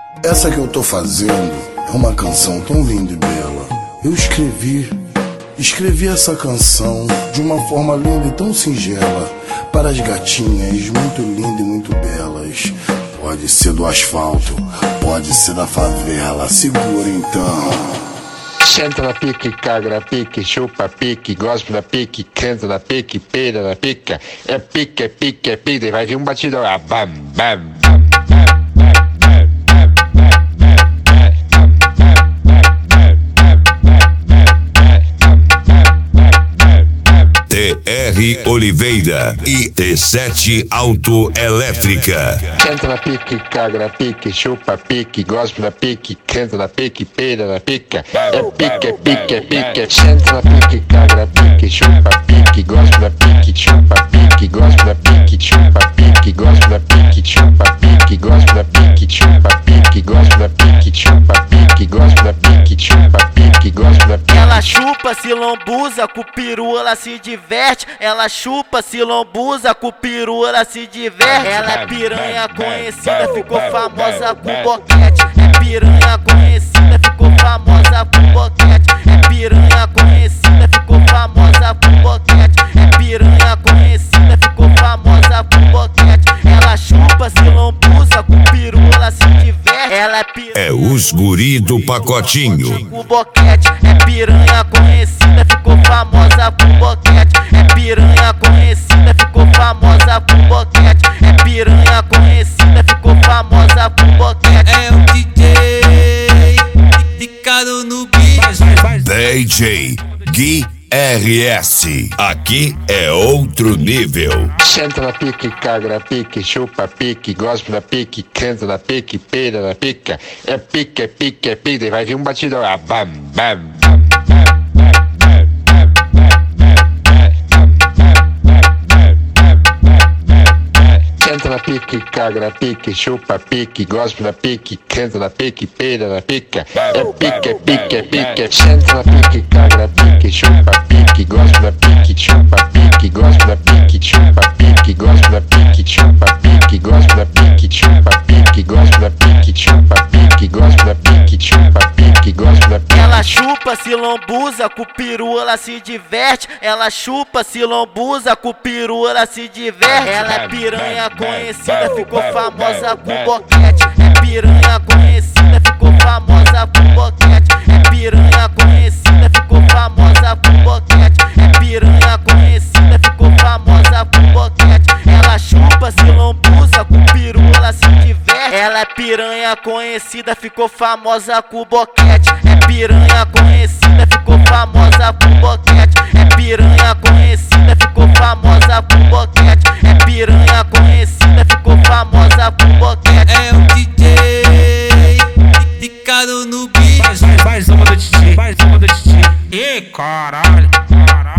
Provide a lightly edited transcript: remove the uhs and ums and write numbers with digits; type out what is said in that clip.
Essa que eu tô fazendo é uma canção tão linda e bela. Eu escrevi essa canção de uma forma linda e tão singela para as gatinhas muito lindas e muito belas. Pode ser do asfalto, pode ser da favela, segura então. Senta na pique, caga na pique, chupa pique, gospe na pique, canta na pique, peida na pica. É pique, é pique, é pique, e vai vir um batidão, ah, bam, bam. TR Oliveira e T7 Autoelétrica. Senta na pique, caga na pique, chupa pique, gospe na pique, canta na pique, peida na pica. É pique, é pique, é pique. Senta na pique, caga na pique, chupa pique, gospe na pique, chupa pique, gospe na pique, chupa pique, gospe na pique, chupa pique, gospe na pique, chupa pique, gospe na pique, chupa pique, gospe na pique, chupa pique, gospe na pique. Ela chupa, se lambuza, com o peru ela se diverte. Ela chupa, se lambuza, com o peru ela se diverte. Ela é piranha conhecida, ficou famosa com boquete. É piranha conhecida, ficou famosa com boquete. É piranha conhecida, ficou famosa com boquete. É piranha conhecida, ficou famosa com boquete. Ela chupa, se lambuza, com o peru ela se diverte. Ela é piranha. É os guri do pacotinho. O boquete é piranha conhecida, ficou famosa com boquete. É piranha conhecida, ficou famosa com boquete. É piranha conhecida, ficou famosa com boquete. É o DJ picado no beat. DJ Gui RS. Aqui é outro nível. Senta na pique, caga na pique, chupa pique, gospe na pique, canta na pique, peida na pica. É pique, é pique, é pique, e vai vir um batidão, ah, bam, bam. Senta na pique, caga na pique, chupa pique, gospe na pique, canta na pique, peida na pica. É pique, é pique, é pique. Senta na pique, caga na pique, chupa pique, gospe na pique, chupa pique, gospe na pique, chupa pique, gospe na pique, chupa pique, gospe na pique, chupa pique, gospe na pique, chupa pique, gospe na pique, chupa pique, gospe na pique. Ela chupa, se lambuza, com o peru ela se diverte. Ela chupa, se lambuza, com o peru ela se diverte. Ela é piranha conhecida, ficou famosa com boquete. É piranha conhecida, ficou famosa com boquete. É piranha conhecida, ficou famosa com boquete. É piranha conhecida, ficou famosa com boquete. Ela chupa, se lambuza, com o peru ela se diverte. Ela é piranha conhecida, ficou famosa com boquete. É piranha conhecida, ficou famosa com boquete. É piranha conhecida, ficou famosa com boquete. É piranha conhecida, ficou famosa com boquete. É o DJ picado no beat. Mais uma do Titi, mais uma do Titi. Ih, caralho.